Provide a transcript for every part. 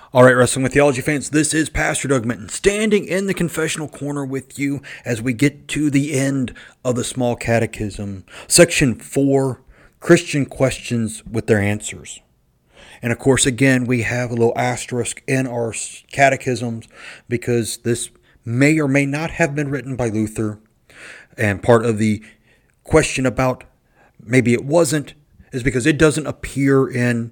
All right, Wrestling with Theology fans, this is Pastor Doug Minton standing in the confessional corner with you as we get to the end of the Small Catechism, Section 4, Christian Questions with Their Answers. And of course, again, we have a little asterisk in our catechisms because this may or may not have been written by Luther. And part of the question about maybe it wasn't is because it doesn't appear in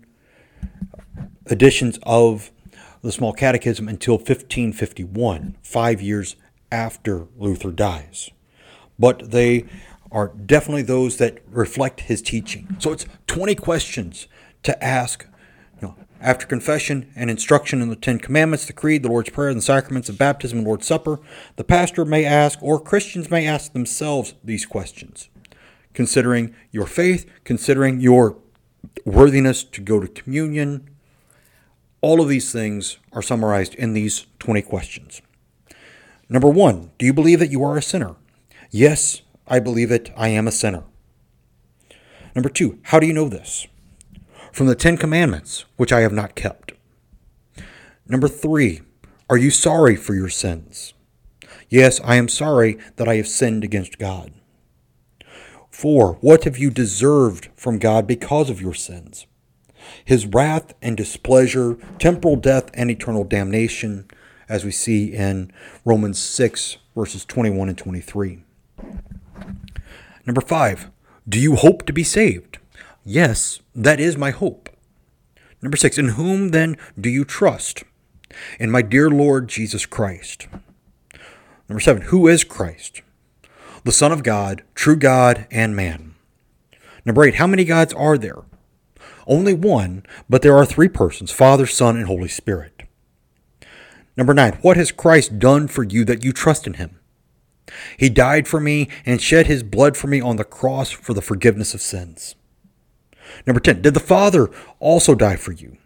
editions of the Small Catechism until 1551, 5 years after Luther dies. But they are definitely those that reflect his teaching. So it's 20 questions to ask after confession and instruction in the Ten Commandments, the Creed, the Lord's Prayer, and the sacraments of baptism and Lord's Supper. The pastor may ask, or Christians may ask themselves these questions, considering your faith, considering your worthiness to go to communion. All of these things are summarized in these 20 questions. Number 1, do you believe that you are a sinner? Yes, I believe it. I am a sinner. Number 2, how do you know this? From the Ten Commandments, which I have not kept. Number 3, are you sorry for your sins? Yes, I am sorry that I have sinned against God. 4, what have you deserved from God because of your sins? His wrath and displeasure, temporal death and eternal damnation, as we see in Romans 6, verses 21 and 23. Number 5, do you hope to be saved? Yes, that is my hope. Number 6, in whom then do you trust? In my dear Lord Jesus Christ. Number 7, who is Christ? The Son of God, true God and man. Number 8, how many gods are there? Only one, but there are 3 persons, Father, Son, and Holy Spirit. Number 9, what has Christ done for you that you trust in him? He died for me and shed his blood for me on the cross for the forgiveness of sins. Number 10, did the Father also die for you?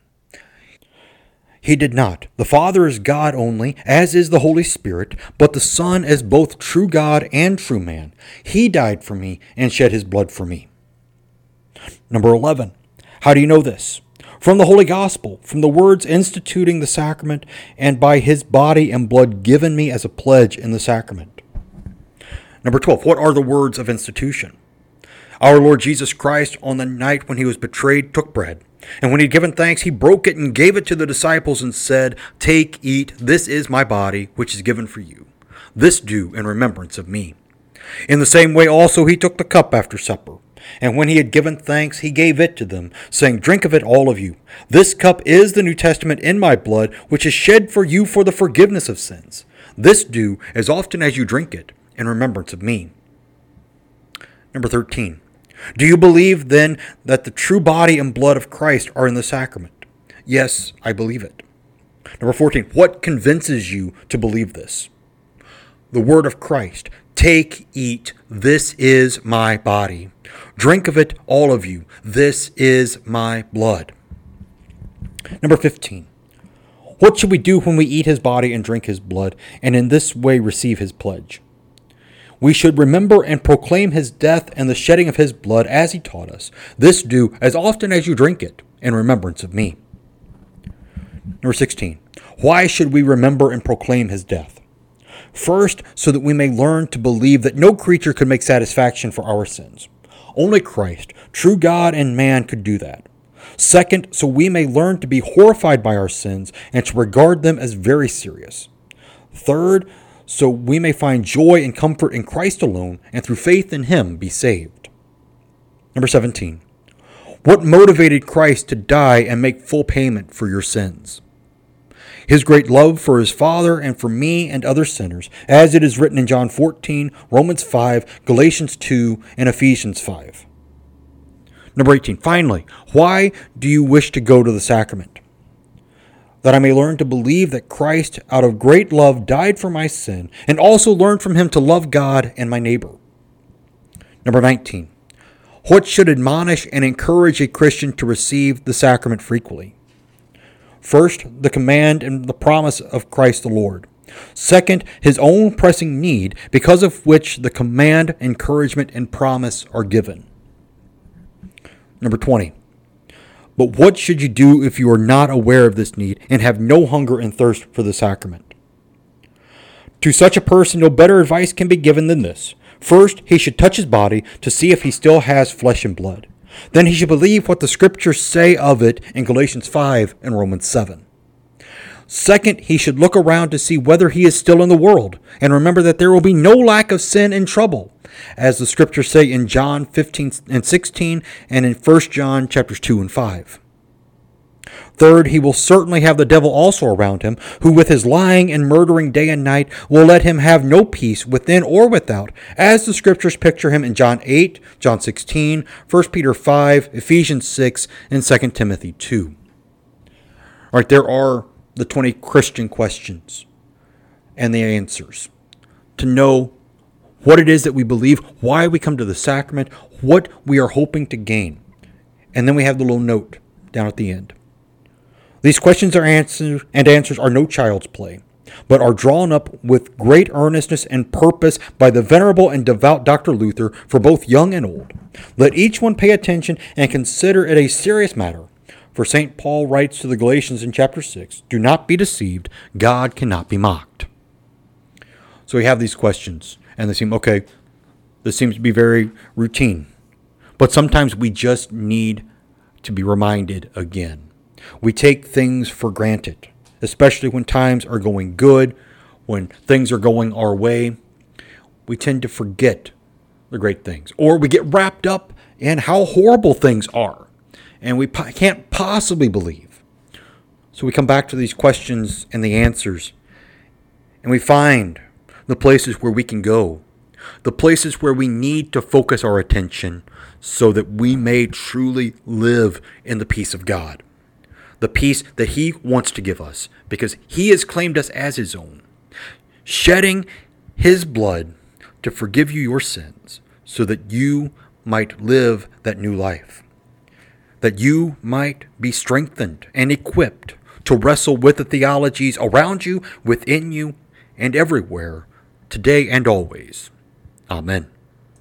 He did not. The Father is God only, as is the Holy Spirit, but the Son is both true God and true man. He died for me and shed his blood for me. Number 11, how do you know this? From the Holy Gospel, from the words instituting the sacrament, and by his body and blood given me as a pledge in the sacrament. Number 12, what are the words of institution? Our Lord Jesus Christ, on the night when he was betrayed, took bread. And when he had given thanks, he broke it and gave it to the disciples and said, "Take, eat, this is my body, which is given for you. This do in remembrance of me." In the same way also he took the cup after supper. And when he had given thanks, he gave it to them, saying, "Drink of it, all of you. This cup is the New Testament in my blood, which is shed for you for the forgiveness of sins. This do as often as you drink it in remembrance of me." Number 13. Do you believe then that the true body and blood of Christ are in the sacrament? Yes, I believe it. Number 14. What convinces you to believe this? The word of Christ. Take, eat, this is my body. Drink of it, all of you. This is my blood. Number 15. What should we do when we eat his body and drink his blood, and in this way receive his pledge? We should remember and proclaim his death and the shedding of his blood as he taught us. This do as often as you drink it in remembrance of me. Number 16. Why should we remember and proclaim his death? First, so that we may learn to believe that no creature could make satisfaction for our sins. Only Christ, true God and man, could do that. Second, so we may learn to be horrified by our sins and to regard them as very serious. Third, so we may find joy and comfort in Christ alone, and through faith in him be saved. Number 17. What motivated Christ to die and make full payment for your sins? His great love for his Father and for me and other sinners, as it is written in John 14, Romans 5, Galatians 2, and Ephesians 5. Number 18. Finally, why do you wish to go to the sacrament? That I may learn to believe that Christ, out of great love, died for my sin, and also learn from him to love God and my neighbor. Number 19. What should admonish and encourage a Christian to receive the sacrament frequently? First, the command and the promise of Christ the Lord. Second, his own pressing need, because of which the command, encouragement, and promise are given. Number 20. But what should you do if you are not aware of this need and have no hunger and thirst for the sacrament? To such a person, no better advice can be given than this. First, he should touch his body to see if he still has flesh and blood. Then he should believe what the Scriptures say of it in Galatians 5 and Romans 7. Second, he should look around to see whether he is still in the world, and remember that there will be no lack of sin and trouble, as the Scriptures say in John 15 and 16 and in 1 John chapters 2 and 5. Third, he will certainly have the devil also around him, who with his lying and murdering day and night will let him have no peace within or without, as the Scriptures picture him in John 8, John 16, 1 Peter 5, Ephesians 6, and 2 Timothy 2. All right, there are the 20 Christian questions and the answers to know what it is that we believe, why we come to the sacrament, what we are hoping to gain. And then we have the little note down at the end. These questions and answers are no child's play, but are drawn up with great earnestness and purpose by the venerable and devout Dr. Luther for both young and old. Let each one pay attention and consider it a serious matter. For St. Paul writes to the Galatians in chapter 6, "Do not be deceived, God cannot be mocked." So we have these questions, and they seem, okay, this seems to be very routine. But sometimes we just need to be reminded again. We take things for granted, especially when times are going good, when things are going our way. We tend to forget the great things, or we get wrapped up in how horrible things are, and we can't possibly believe. So we come back to these questions and the answers, and we find the places where we can go, the places where we need to focus our attention so that we may truly live in the peace of God. The peace that He wants to give us because He has claimed us as His own, shedding His blood to forgive you your sins so that you might live that new life, that you might be strengthened and equipped to wrestle with the theologies around you, within you, and everywhere, today and always. Amen.